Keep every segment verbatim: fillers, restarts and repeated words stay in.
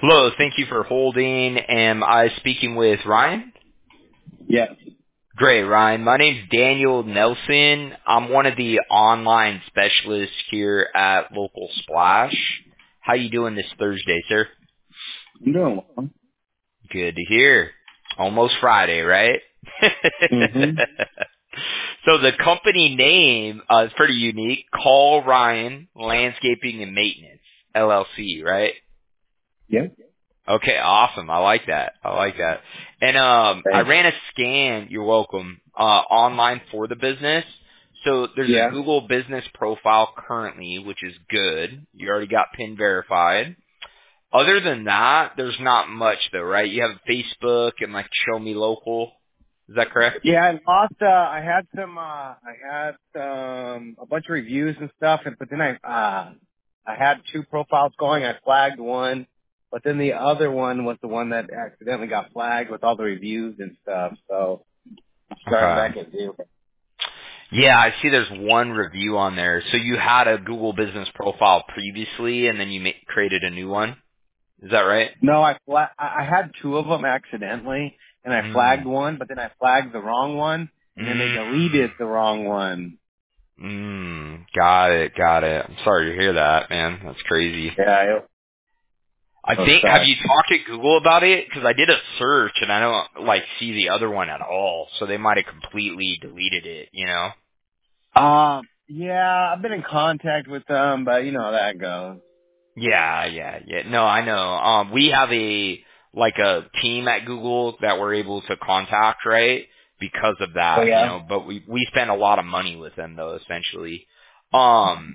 Hello, thank you for holding. Am I speaking with Ryan? Yes. Great, Ryan. My name's Daniel Nelson. I'm one of the online specialists here at Local Splash. How you doing this Thursday, sir? I'm doing well. Good to hear. Almost Friday, right? Mm-hmm. So the company name uh, is pretty unique. Call Ryan Landscaping and Maintenance, L L C, right? Yep. Okay, awesome. I like that. I like that. And um I Thanks. ran a scan, you're welcome, uh online for the business. So there's a Yeah. Google business profile currently, which is good. You already got PIN verified. Other than that, there's not much though, right? You have Facebook and like Show Me Local. Is that correct? Yeah, I lost, uh, I had some, uh, I had, um, a bunch of reviews and stuff, and, but then I, uh, I had two profiles going. I flagged one, but then the other one was the one that accidentally got flagged with all the reviews and stuff, so I'm starting Okay. back at zero. Yeah, I see there's one review on there. So you had a Google business profile previously and then you ma- created a new one? Is that right? No, I fla- I I had two of them accidentally, and I flagged Mm. one, but then I flagged the wrong one, and then they Mm. deleted the wrong one. Mm, got it, got it. I'm sorry to hear that, man. That's crazy. Yeah, it, I it think, have sucks. you talked to Google about it? Because I did a search and I don't, like, see the other one at all. So they might have completely deleted it, you know? Um, yeah, I've been in contact with them, but you know how that goes. Yeah, yeah, yeah. No, I know. Um, we have a, like a team at Google that we're able to contact, right? Because of Oh that, you yeah. know, but we, we spend a lot of money with them though, essentially. Um,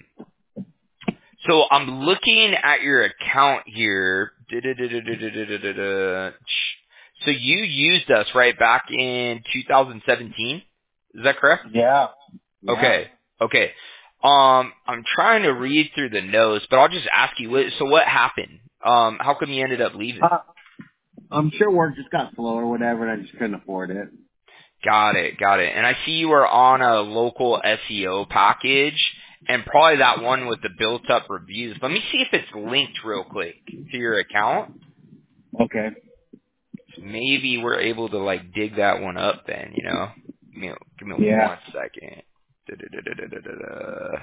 So I'm looking at your account here. Da-da-da-da-da-da-da-da. So you used us right back in two thousand seventeen. Is that correct? Yeah. Yeah. Okay. Okay. Um, I'm trying to read through the notes, but I'll just ask you. what- So what happened? Um, how come you ended up leaving? Uh, I'm sure work just got slow or whatever, and I just couldn't afford it. Got it, got it. And I see you were on a local S E O package, and probably that one with the built-up reviews. Let me see if it's linked real quick to your account. Okay. Maybe we're able to like dig that one up then, you know? Give me, give me Yeah. one second. Da-da-da-da-da-da-da.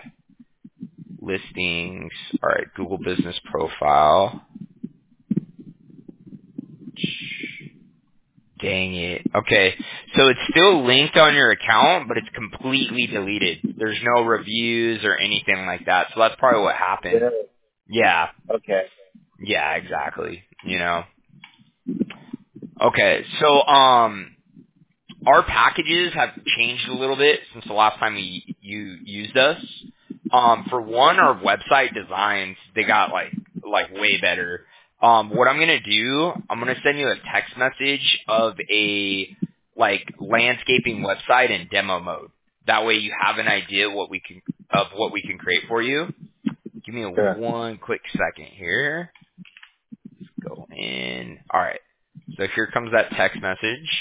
Listings. All right, Google Business Profile. Dang it. Okay, so it's still linked on your account, but it's completely deleted. There's no reviews or anything like that. So that's probably what happened. Really? Yeah. Okay. Yeah, exactly. You know. Okay, so um our packages have changed a little bit since the last time you, you used us. Um, for one, our website designs, they got like, like way better. Um, what I'm gonna do, I'm gonna send you a text message of a, like, landscaping website in demo mode. That way you have an idea what we can, of what we can create for you. Give me a Sure. one quick second here. Go in. Alright. So here comes that text message.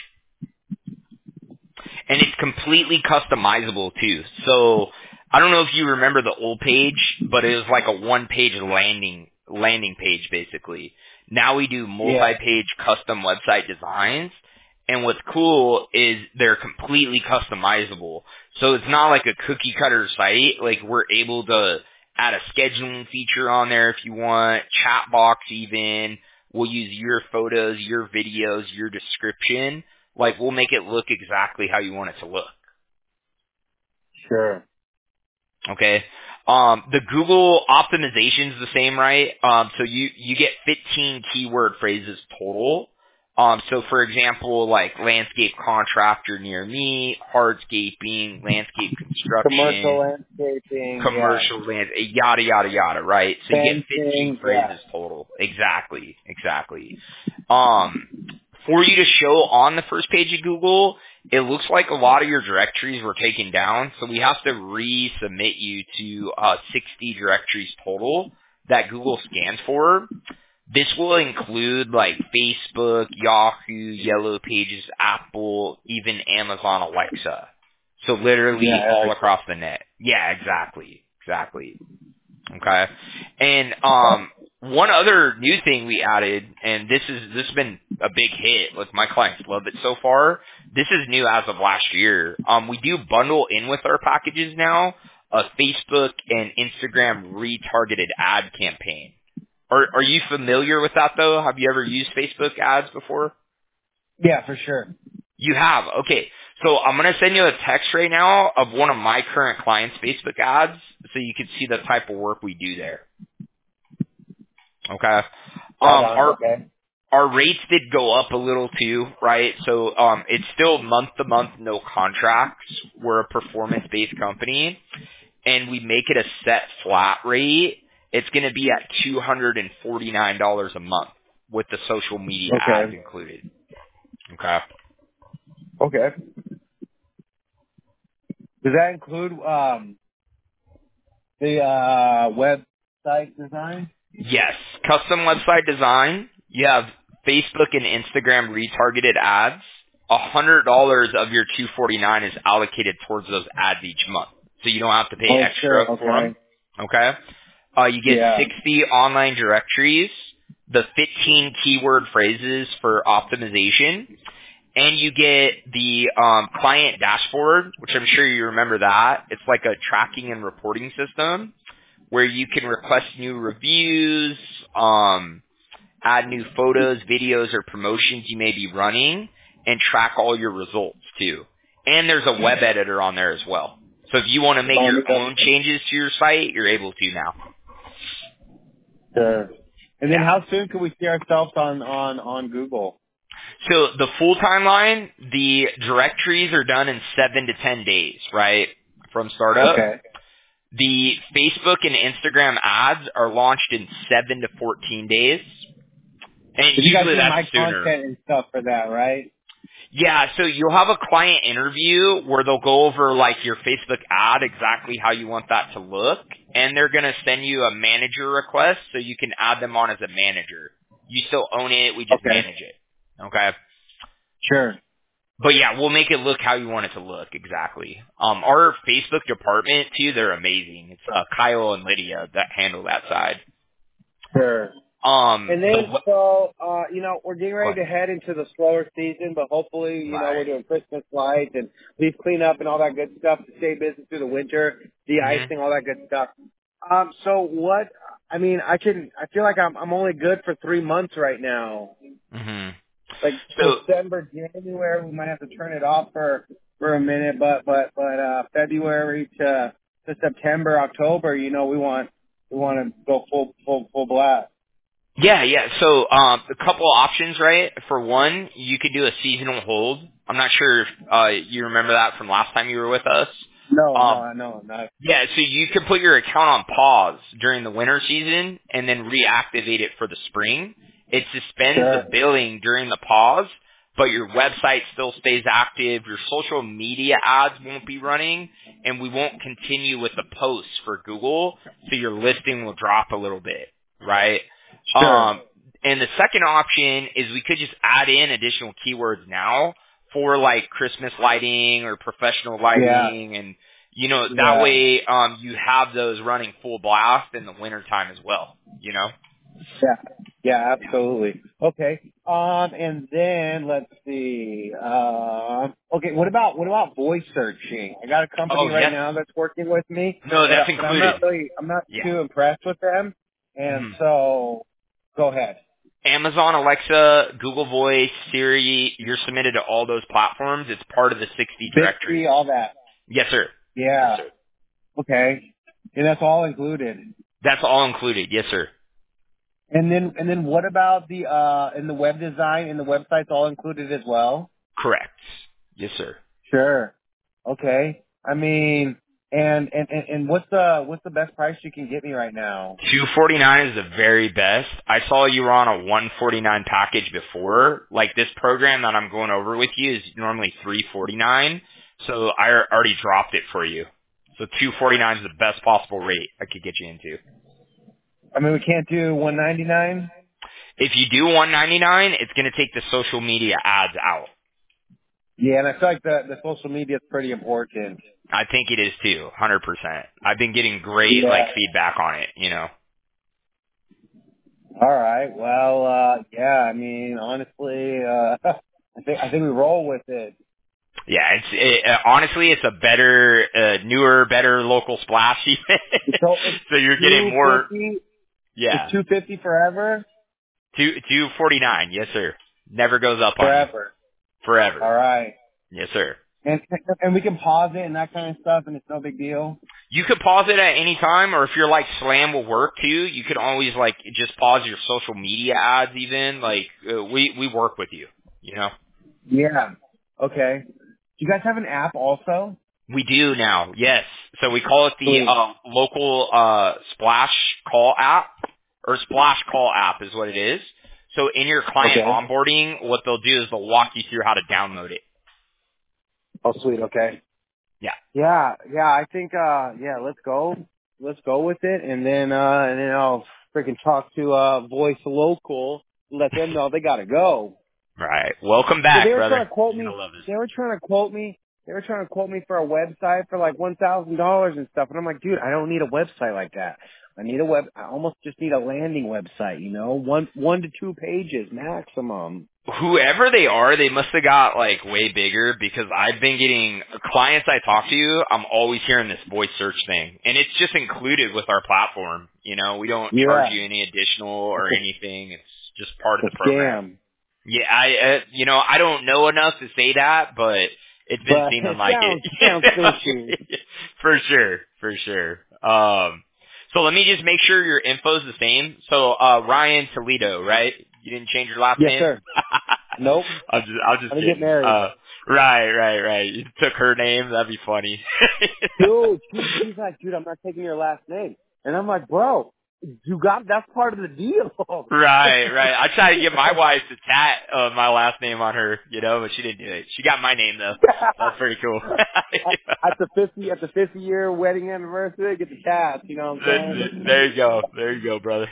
And it's completely customizable too. So I don't know if you remember the old page, but it was like a one-page landing landing page basically. Now we do Yeah. multi-page custom website designs, and what's cool is they're completely customizable. So it's not like a cookie cutter site. Like we're able to add a scheduling feature on there if you want, chat box even. We'll use your photos, your videos, your description. Like, we'll make it look exactly how you want it to look. Sure. Okay? Um, the Google optimization's the same, right? Um, so you, you get fifteen keyword phrases total. Um, so for example, like landscape contractor near me, hardscaping, landscape construction, Commercial landscaping. Yeah. commercial land, yada, yada, yada, right? So you get fifteen Fencing. Yeah. phrases total. Exactly, exactly. Um, for you to show on the first page of Google, it looks like a lot of your directories were taken down, so we have to resubmit you to uh, sixty directories total that Google scans for. This will include like Facebook, Yahoo, Yellow Pages, Apple, even Amazon Alexa. So literally Yeah. all across the net. Yeah, exactly. Exactly. Okay. And um one other new thing we added, and this is this has been a big hit. Like my clients love it so far. This is new as of last year. Um, we do bundle in with our packages now a Facebook and Instagram retargeted ad campaign. Are are you familiar with that though? Have you ever used Facebook ads before? Yeah, for sure. You have. Okay. So I'm going to send you a text right now of one of my current clients' Facebook ads so you can see the type of work we do there. Okay. Right Um, on. our Okay. our rates did go up a little too, right? So um, it's still month to month, no contracts. We're a performance based company, and we make it a set flat rate. It's going to be at two hundred and forty nine dollars a month with the social media ads Okay. included. Okay. Okay. Does that include um the uh website design? Yes, custom website design. You have Facebook and Instagram retargeted ads. A hundred dollars of your two forty nine is allocated towards those ads each month, so you don't have to pay Oh, extra sure. for them. Okay. Okay. Uh, you get Yeah. sixty online directories, the fifteen keyword phrases for optimization, and you get the um, client dashboard, which I'm sure you remember that. It's like a tracking and reporting system where you can request new reviews, um, add new photos, videos, or promotions you may be running, and track all your results too. And there's a web editor on there as well. So if you want to make Oh, your okay. own changes to your site, you're able to now. Sure. And then Yeah. how soon can we see ourselves on on on Google? So the full timeline, the directories are done in seven to ten days, right, from startup. Okay. The Facebook and Instagram ads are launched in seven to fourteen days. And But you guys usually do that's my sooner. content and stuff for that, right? Yeah, so you'll have a client interview where they'll go over like your Facebook ad, exactly how you want that to look, and they're going to send you a manager request so you can add them on as a manager. You still own it, we just Okay. manage it. Okay? Sure. But yeah, we'll make it look how you want it to look, exactly. Um, our Facebook department too, they're amazing. It's uh, Kyle and Lydia that handle that side. Sure. Um, And the then, w- so, uh, you know, we're getting go ready ahead. to head into the slower season, but hopefully, you know, we're Right. doing Christmas lights and leaf cleanup and all that good stuff to stay busy through the winter, Mhm. de-icing, all that good stuff. Um, so what, I mean, I can, I feel like I'm, I'm only good for three months right now. Mhm. Like So December, January, we might have to turn it off for, for a minute, but, but, but, uh, February to, to September, October, you know, we want, we want to go full, full, full blast. yeah, yeah. So um, a couple options, right? For one, you could do a seasonal hold. I'm not sure if uh, you remember that from last time you were with us. No, Um, no, no, not. yeah, so you could put your account on pause during the winter season and then reactivate it for the spring. It suspends the Sure. billing during the pause, but your website still stays active. Your social media ads won't be running, and we won't continue with the posts for Google, so your listing will drop a little bit, right? Sure. Um, and the second option is we could just add in additional keywords now for like Christmas lighting or professional Yeah. lighting, and you know that Yeah. way um, you have those running full blast in the wintertime as well. You know. Yeah. Yeah, absolutely. Okay. Um, and then let's see. Um, okay. What about what about voice searching? I got a company Oh right yes. now that's working with me, No, but that's but I'm not included. really I'm not Yeah. too impressed with them. And hmm so, go ahead. Amazon, Alexa, Google Voice, Siri, you're submitted to all those platforms. It's part of the sixty Bixby, directories. all that. Yes, sir. Yes, Yeah. sir. Okay. And that's all included. That's all included. Yes, sir. And then and then what about the uh in the web design and the website's all included as well? Correct. Yes, sir. Sure. Okay. I mean, and and and, and what's the what's the best price you can get me right now? two forty-nine is the very best. I saw you were on a one forty-nine package before. Like this program that I'm going over with you is normally three forty-nine. So I already dropped it for you. So two forty-nine is the best possible rate I could get you into. I mean, we can't do one ninety nine. If you do one ninety-nine, it's going to take the social media ads out. Yeah, and I feel like the the social media is pretty important. I think it is too, one hundred percent. I've been getting great like Yeah. feedback on it, you know. All right. Well, uh, yeah. I mean, honestly, uh, I think I think we roll with it. Yeah, it's it, uh, honestly, it's a better, uh, newer, better local splash even. So it's So you're getting two more. fifty. It's Yeah, two fifty forever. two two forty nine. Yes, sir. Never goes up on you. Forever. Forever. All right. Yes, sir. And and we can pause it and that kind of stuff, and it's no big deal. You could pause it at any time, or if you're like Slam will work too, you could always like just pause your social media ads even. Like, uh, we, we work with you, you know? Yeah. Okay. Do you guys have an app also? We do now, yes. So we call it the, Sweet. uh, local, uh, splash call app, or splash call app is what it is. So in your client Okay. onboarding, what they'll do is they'll walk you through how to download it. Oh, sweet. Okay. Yeah. Yeah. Yeah. I think. Uh. Yeah. Let's go. Let's go with it, and then. Uh. And then I'll freaking talk to uh Voice Local. Let them know they gotta go. Right. Welcome So back, they were trying brother. to quote You're me. gonna love this. They were trying to quote me. They were trying to quote me for a website for like one thousand dollars and stuff. And I'm like, dude, I don't need a website like that. I need a web. I almost just need a landing website. You know, one one to two pages maximum. Whoever they are, they must have got like way bigger because I've been getting clients I talk to. I'm always hearing this voice search thing, and it's just included with our platform. You know, we don't charge Yeah, you any additional or it's a, anything. It's just part of it's the a program. scam. Yeah, I, uh, you know, I don't know enough to say that, but it's been But seeming it like sounds sounds it. fishy. For sure, for sure. Um, so let me just make sure your info's the same. So, uh, Ryan Toledo, right? You didn't change your last Yes, name? sir. Nope. I'm just, I'm I just didn't get kidding. married. Uh, right, right, right. You took her name. That'd be funny. Dude, she, she's like, dude, I'm not taking your last name. And I'm like, bro, you got, that's part of the deal. Right, right. I tried to get my wife to tat uh, my last name on her, you know, but she didn't do it. She got my name though. That's pretty cool. At the fifty, at the fifty year wedding anniversary, get the cast, you know what I'm saying? There you go. There you go, brother.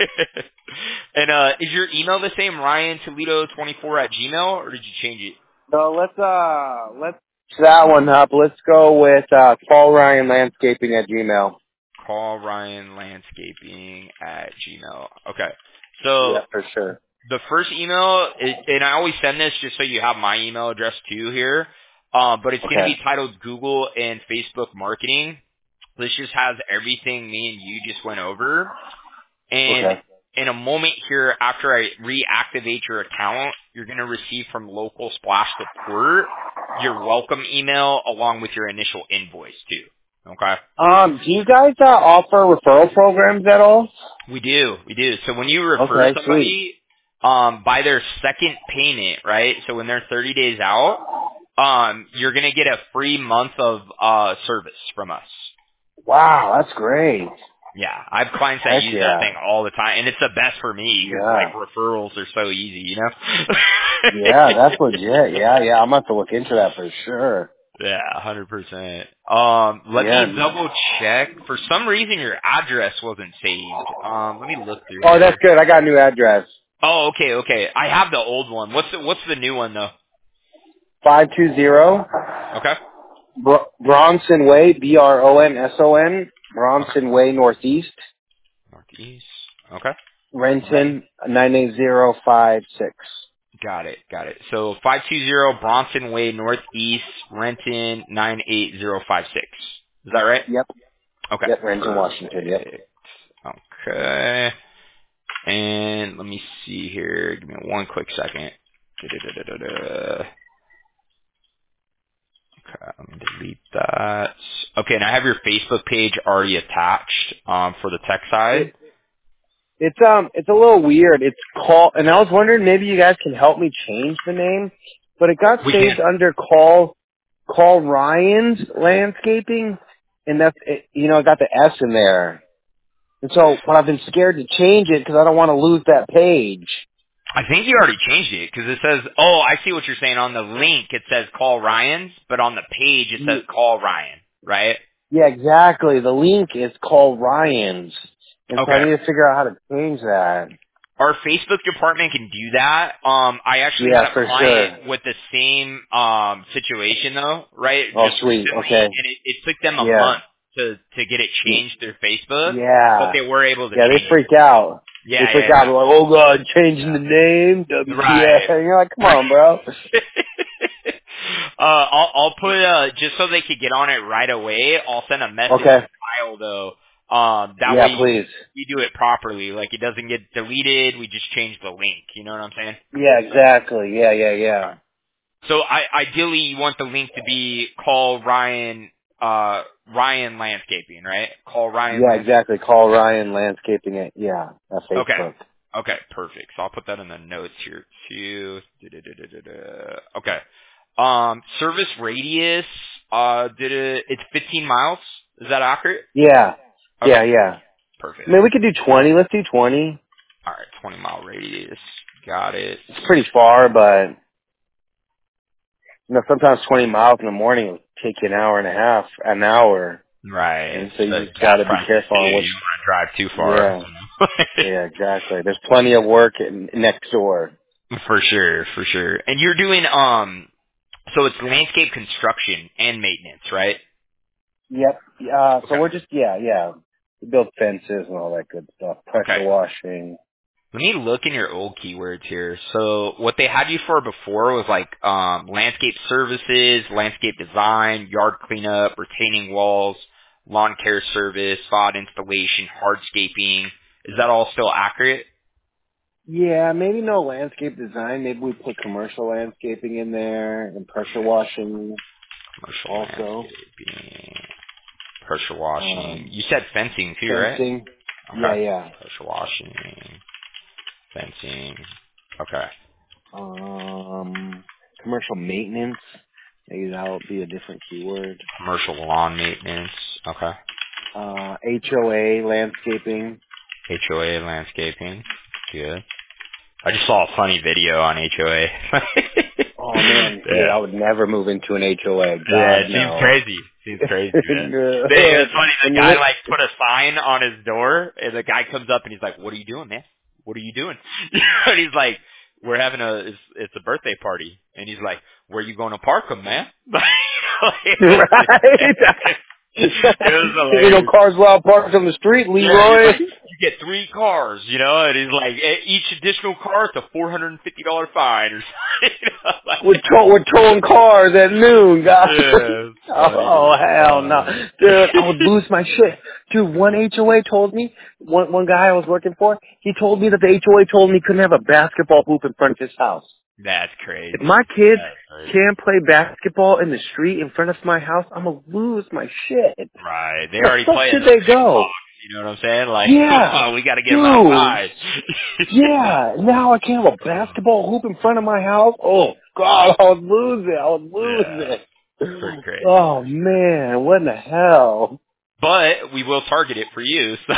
And uh is your email the same, Ryan Toledo twenty four at Gmail, or did you change it? So let's, uh, let's that one up. Let's go with, uh, Paul Ryan Landscaping at Gmail. Call Ryan Landscaping at Gmail. Okay. So Yeah, for sure. the first email, is, and I always send this just so you have my email address too here, uh, but it's going to Okay. be titled Google and Facebook Marketing. This just has everything me and you just went over. And Okay. in a moment here, after I reactivate your account, you're going to receive from Local Splash Support your welcome email along with your initial invoice too. Okay? Um, do you guys, uh, offer referral programs at all? We do, we do. So when you refer Okay, sweet. somebody, um, by their second payment, right? So when they're thirty days out, um, you're gonna get a free month of uh service from us. Wow, that's great. Yeah, I have clients that Heck use that yeah. thing all the time, and it's the best for me because Yeah. like referrals are so easy, you know. Yeah, that's legit. Yeah, yeah. I'm going to have to look into that for sure. Yeah, one hundred percent. Um, let Yeah. me double check. For some reason, your address wasn't saved. Um, let me look through Oh, that's here. good. I got a new address. Oh, okay, okay. I have the old one. What's the What's the new one though? five two zero Okay. Br- Bronson Way, B R O N S O N, Okay. Bronson Way Northeast, Northeast. Okay. Renton nine eight zero five six. Got it. Got it. So five two zero Bronson Way Northeast, Renton nine eight zero five six. Is that right? Yep. Okay. Yep, Renton, Washington. Yep. Perfect. Okay. And let me see here. Give me one quick second. Da-da-da-da-da-da. Okay, let me delete that. Okay, and I have your Facebook page already attached um, for the tech side. It, it's um, it's a little weird. It's call, and I was wondering maybe you guys can help me change the name, but it got We saved can. under call call Ryan's Landscaping, and that's it, you know, it got the S in there. And so, but I've been scared to change it because I don't want to lose that page. I think you already changed it because it says, oh, I see what you're saying. On the link, it says call Ryan's, but on the page, it says Ye- call Ryan, right? Yeah, exactly. The link is called Ryan's, and so I Okay. need to figure out how to change that. Our Facebook department can do that. Um, I actually had Yeah, a for sure. client with the same um, situation though, right? Oh, Just sweet. recently, Okay. and it, it took them a Yeah. month to to get it Y- changed through Facebook, but Yeah. they were able to Yeah, they change it. freaked out. Yeah, They yeah, freak yeah. out. They're like, oh god, changing the name, W T F. Right. And you're like, come on, bro. uh, I'll, I'll put uh, just so they could get on it right away. I'll send a message Okay. to Kyle though. Um, that Yeah, way please. we do it properly. Like it doesn't get deleted. We just change the link. You know what I'm saying? Yeah, exactly. Yeah, yeah, yeah. Okay. So I, ideally, you want the link to be call Ryan uh, Ryan Landscaping, right? Call Ryan Yeah, Landscaping. exactly. Call Ryan Landscaping it. Yeah, that's Okay. Facebook. Okay, perfect. So I'll put that in the notes here too. Da-da-da-da-da-da. Okay. Um, service radius, uh, did it, it's fifteen miles. Is that accurate? Yeah. Okay, Yeah, yeah. perfect. I mean, we could do twenty. Let's do twenty. All right, twenty mile radius. Got it. It's pretty far, but, you know, sometimes twenty miles in the morning will take you an hour and a half, an hour. Right. And so So you just gas gotta be prices careful too. on You which, don't want to drive too far. yeah. Yeah, exactly. There's plenty of work in, next door. For sure, for sure. And you're doing, um, so it's landscape construction and maintenance, right? Yep. Uh, so Okay. we're just, yeah, yeah. We build fences and all that good stuff. Okay. Pressure washing. Let me look in your old keywords here. So what they had you for before was like um, landscape services, landscape design, yard cleanup, retaining walls, lawn care service, sod installation, hardscaping. Is that all still accurate? Yeah, maybe no landscape design. Maybe we put commercial landscaping in there and pressure washing Commercial also. landscaping, pressure washing. Um, You said fencing too, right? fencing. Yeah, Okay. yeah. Pressure washing, fencing. Okay. Um, commercial maintenance. Maybe that'll be a different keyword. Commercial lawn maintenance. Okay. Uh, H O A landscaping. H O A landscaping. Good. I just saw a funny video on H O A. Oh man, dude, yeah. I would never move into an H O A. Yeah, God it seems no. crazy. Seems crazy, man. They, it was funny. The when you guy li- like put a sign on his door, and the guy comes up and he's like, "What are you doing, man? What are you doing?" And he's like, "We're having a it's, it's a birthday party," and he's like, "Where you going to park them, man?" it, was, right? it was You know, hilarious. cars loud parked on the street, Yeah, he's Leroy. like, you get three cars, you know, and he's like, e- each additional car is a four hundred and fifty dollar fine or something. You know, like, We're, tow- we're towing cars at noon, guys. yeah, it's funny, Oh, dude. hell no. Um, Dude, I would lose my shit. Dude, one H O A told me, one, one guy I was working for, he told me that the H O A told me he couldn't have a basketball hoop in front of his house. that's If crazy. my kids That's crazy. can't play basketball in the street in front of my house, I'm gonna lose my shit. Right. They Where the already fuck play in should the they go? sandbox. You know what I'm saying? Like, Yeah, we got to get them dude. outside. Yeah, now I can't have a basketball hoop in front of my house. Oh God, I would lose it. I would lose Yeah, it. pretty crazy. Oh man, what in the hell? But we will target it for you. So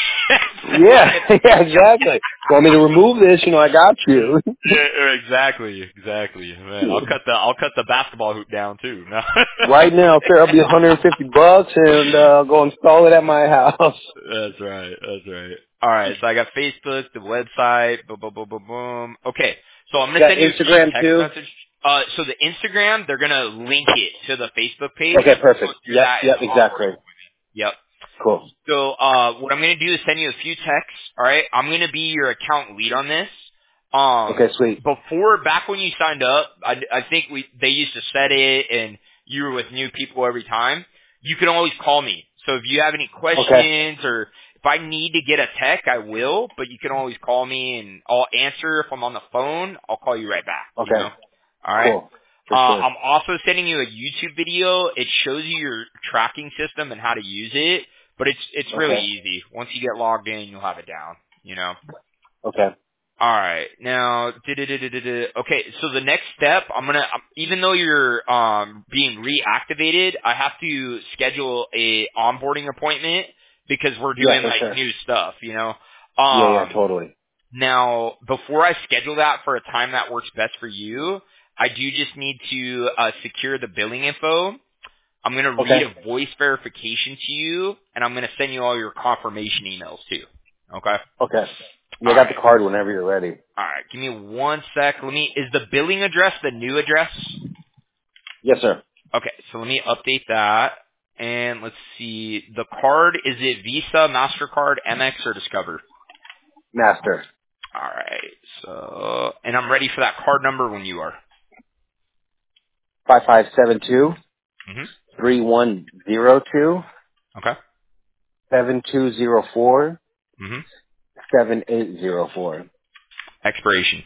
Yeah, yeah, exactly. Want me to remove this? You know, I got you. yeah, exactly, exactly. Man, I'll cut the I'll cut the basketball hoop down too. No. Right now, sir, I'll be one hundred fifty bucks and uh, go install it at my house. That's right. That's right. All right. So I got Facebook, the website, boom, boom, boom, boom, boom. Okay. So I'm gonna Got send you a few Instagram text too. message. Uh, so the Instagram, they're gonna link it to the Facebook page. Okay, So perfect. do Yep, that in yep, the exactly. onboarding. Yep. Cool. So uh, what I'm going to do is send you a few texts. All right, I'm going to be your account lead on this. Um, Okay, sweet. before back when you signed up, I, I think we they used to set it, and you were with new people every time. You can always call me. So if you have any Okay, questions or if I need to get a tech, I will. But you can always call me, and I'll answer if I'm on the phone. I'll call you right back. You know. okay, All right. cool. Uh, For sure. I'm also sending you a YouTube video. It shows you your tracking system and how to use it, but it's it's really Okay, easy. Once you get logged in, you'll have it down. You know. okay, All right. Now, du-du-du-du-du-du. okay. So the next step, I'm gonna, um, even though you're um, being reactivated, I have to schedule a onboarding appointment because we're yeah, doing for like sure. new stuff. You know. Yeah, yeah, Um, totally. now, before I schedule that for a time that works best for you, I do just need to uh, secure the billing info. I'm going to read Okay, a voice verification to you, and I'm going to send you all your confirmation emails too. Okay? okay. Yeah, All I got the right. card whenever you're ready. All right. Give me one sec. Let me. Is the billing address the new address? Yes, sir. Okay. So let me update that. And let's see. The card, is it Visa, MasterCard, Amex, or Discover? Master. All right. So, and I'm ready for that card number when you are. Five five seven two Mm-hmm. three one zero two Okay. seven two zero four Mm-hmm. seven eight zero four Expiration.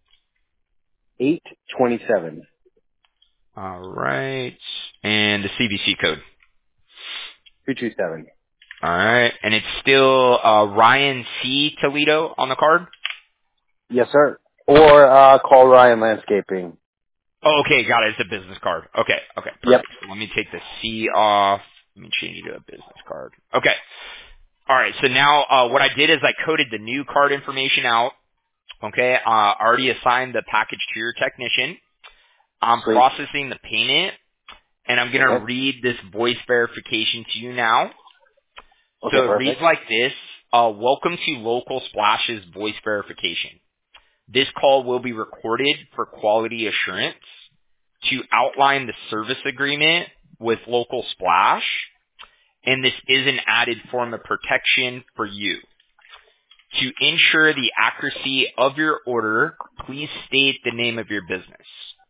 eight twenty seven All right. And the C V C code. two two seven. All right. And it's still uh, Ryan C. Toledo on the card? Yes, sir. Or uh, call Ryan Landscaping. Oh, okay. Got it. It's a business card. Okay. Okay. Yep. Perfect. So let me take the C off. Let me change it to a business card. Okay. All right. So now uh, what I did is I coded the new card information out. Okay. Uh, I already assigned the package to your technician. I'm Sweet. processing the payment, and I'm going to Okay. read this voice verification to you now. Okay, So it reads perfect. like this. Uh, welcome to Local Splash's voice verification. This call will be recorded for quality assurance to outline the service agreement with Local Splash, and this is an added form of protection for you. To ensure the accuracy of your order, please state the name of your business.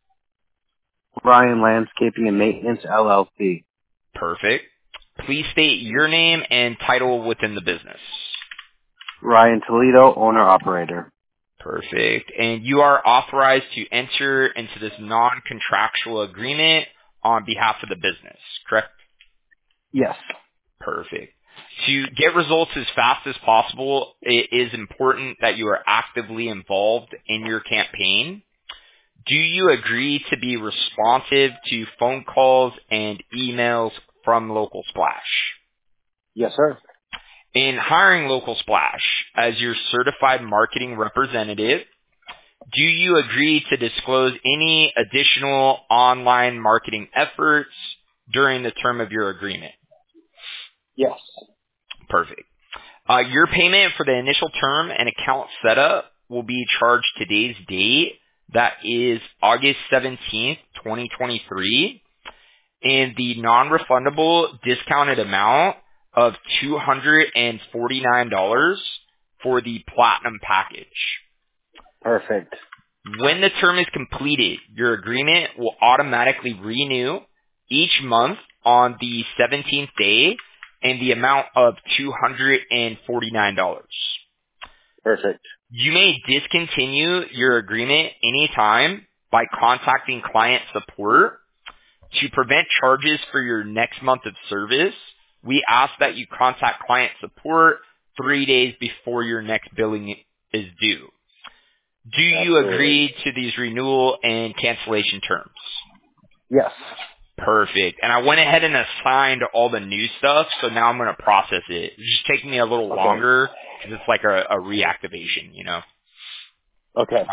Ryan Landscaping and Maintenance, L L C. Perfect. Please state your name and title within the business. Ryan Toledo, owner-operator. Perfect. And you are authorized to enter into this non-contractual agreement on behalf of the business, correct? Yes. Perfect. To get results as fast as possible, it is important that you are actively involved in your campaign. Do you agree to be responsive to phone calls and emails from Local Splash? Yes, sir. In hiring Local Splash as your certified marketing representative, do you agree to disclose any additional online marketing efforts during the term of your agreement? Yes. Perfect. Uh, your payment for the initial term and account setup will be charged today's date. That is August seventeenth, twenty twenty-three. And the non-refundable discounted amount of two hundred forty-nine dollars for the platinum package. Perfect. When the term is completed, your agreement will automatically renew each month on the seventeenth day in the amount of two hundred forty-nine dollars. Perfect. You may discontinue your agreement anytime by contacting client support. To prevent charges for your next month of service, we ask that you contact client support three days before your next billing is due. Do you Absolutely. agree to these renewal and cancellation terms? Yes. Perfect. And I went ahead and assigned all the new stuff, so now I'm going to process it. It's just taking me a little Okay. longer because it's like a, a reactivation, you know? Okay.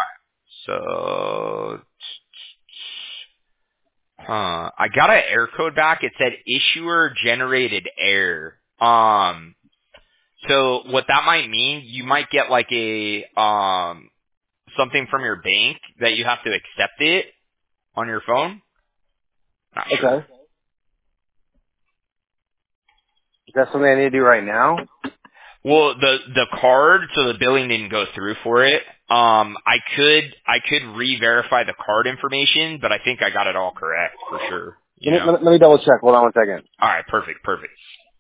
So, huh, I got an error code back. It said issuer generated error. Um, so what that might mean, you might get like a, um, something from your bank that you have to accept it on your phone. Not sure. Okay. Is that something I need to do right now? Well, the the card, so the billing didn't go through for it. Um, I could I could re-verify the card information, but I think I got it all correct for sure. You Let me, know. let me, let me double check. Hold on one second. All right, perfect, perfect.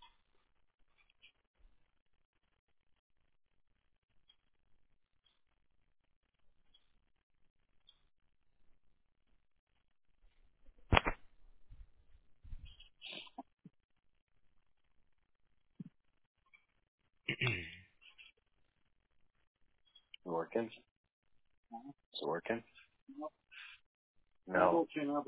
Is it working? Is it working? No.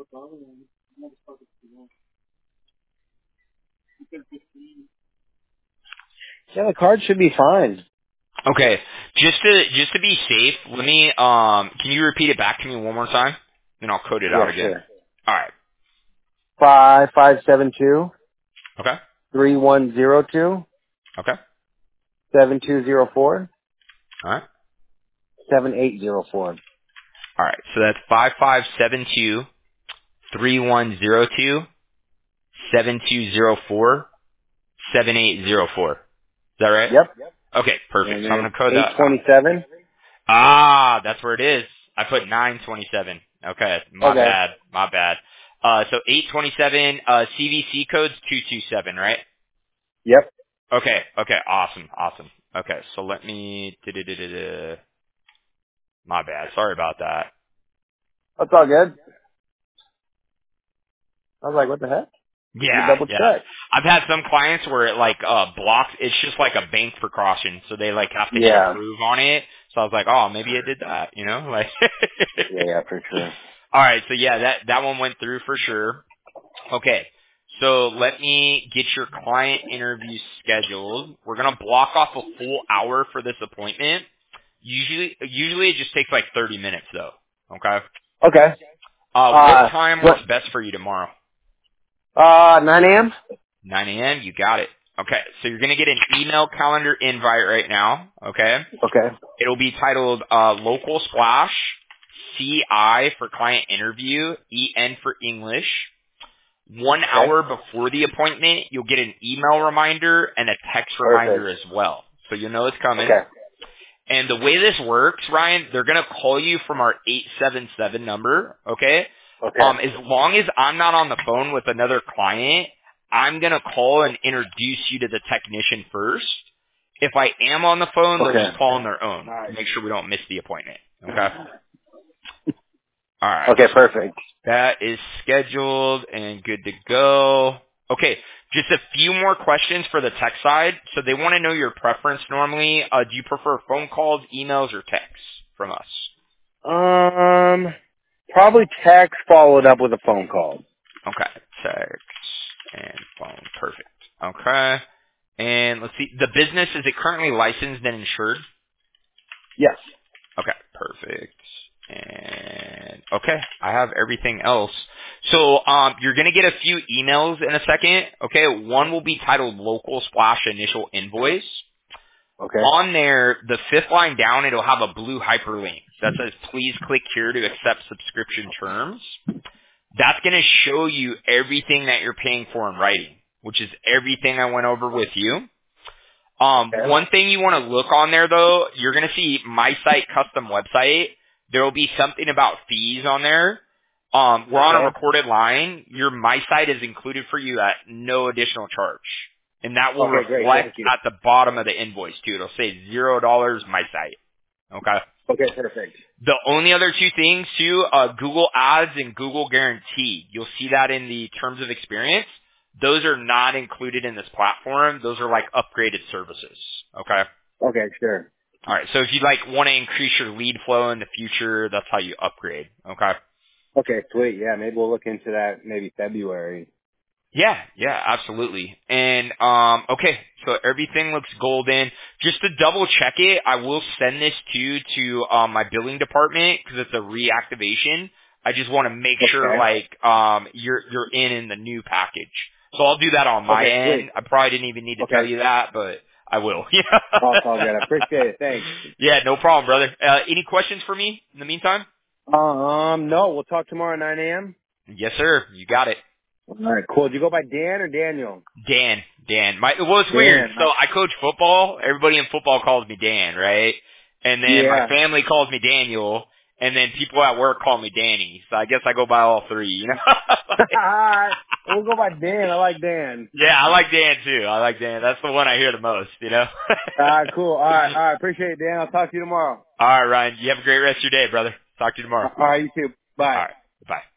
Yeah, the card should be fine. Okay, just to just to be safe, let me um, can you repeat it back to me one more time? Then I'll code it out Yeah, again. sure. All right. Five five seven two Okay. three one zero two Okay. seven two zero four All right. seven eight zero four. All right. So that's five five seven two three one zero two seven two zero four seven eight zero four. Is that right? Yep. Okay, perfect. And So I'm then gonna code eight that. twenty-seven. Ah, that's where it is. I put nine twenty-seven. Okay, my Okay. bad, my bad. Uh, so eight twenty-seven. Uh, C V C code's two two seven, right? Yep. Okay, okay, awesome, awesome. Okay, so let me. da-da-da-da-da. My bad. Sorry about that. That's all good. I was like, what the heck? Let me Yeah, double yeah. check. I've had some clients where it like uh blocks. It's just like a bank precaution, so they like have to hit Yeah. approve on it. So I was like, oh, maybe it did that, you know, like. Yeah, yeah, for sure. All right, so yeah, that that one went through for sure. Okay, so let me get your client interview scheduled. We're gonna block off a full hour for this appointment. Usually, usually it just takes like thirty minutes though. Okay. Okay. Uh, what Uh, time what? works best for you tomorrow? Uh, nine a.m. nine a.m. You got it. Okay, so you're gonna get an email calendar invite right now. Okay, Okay. it'll be titled uh, Local Splash, C I for client interview, E N for English. One Okay. hour before the appointment, you'll get an email reminder and a text reminder Perfect. as well, so you'll know it's coming. Okay. And the way this works, Ryan, they're gonna call you from our eight seven seven number. Okay. Okay. Um, as long as I'm not on the phone with another client, I'm going to call and introduce you to the technician first. If I am on the phone, they'll Okay. just call on their own to make sure we don't miss the appointment. Okay? All right. Okay, So perfect. that is scheduled and good to go. Okay. Just a few more questions for the tech side. So they want to know your preference normally. Uh, do you prefer phone calls, emails, or texts from us? Um, probably text followed up with a phone call. Okay. Text and phone. Perfect. Okay. And let's see. The business, is it currently licensed and insured? Yes. Okay. Perfect. And okay. I have everything else. So um, you're going to get a few emails in a second. Okay. One will be titled Local Splash Initial Invoice. Okay. On there, the fifth line down, it'll have a blue hyperlink that says, please click here to accept subscription terms. That's going to show you everything that you're paying for in writing, which is everything I went over with you. Um, Okay. one thing you want to look on there, though, you're going to see My Site Custom Website. There will be something about fees on there. Um, we're on a Okay. recorded line. Your My Site is included for you at no additional charge. And that will Okay, great. Thank reflect you. at the bottom of the invoice, too. It'll say zero dollars My Site. Okay? Okay, perfect. The only other two things too, uh, Google Ads and Google Guarantee. You'll see that in the terms of experience. Those are not included in this platform. Those are like upgraded services. Okay. Okay, sure. All right. So if you like want to increase your lead flow in the future, that's how you upgrade. Okay. Okay, sweet. Yeah, maybe we'll look into that maybe February. Yeah, yeah, absolutely. And um okay, so everything looks golden. Just to double check it, I will send this to to um my billing department because it's a reactivation. I just want to make sure Okay. like um you're you're in in the new package. So I'll do that on my Okay, end. sweet. I probably didn't even need to tell Okay. you that, but I will. Oh, it's all good. I appreciate it. Thanks. Yeah, no problem, brother. Uh, any questions for me in the meantime? Um, no, we'll talk tomorrow at nine a.m. Yes, sir. You got it. All right, cool. Do you go by Dan or Daniel? Dan, Dan. My well, it's weird. Dan. So Nice. I coach football. Everybody in football calls me Dan, right? And then my Yeah. family calls me Daniel, and then people at work call me Danny. So I guess I go by all three, you know. All right. We'll go by Dan. I like Dan. Yeah, I like Dan too. I like Dan. That's the one I hear the most, you know. All right, cool. All right, all right. Appreciate it, Dan. I'll talk to you tomorrow. All right, Ryan. You have a great rest of your day, brother. Talk to you tomorrow. All right, you too. All Bye. right. Bye.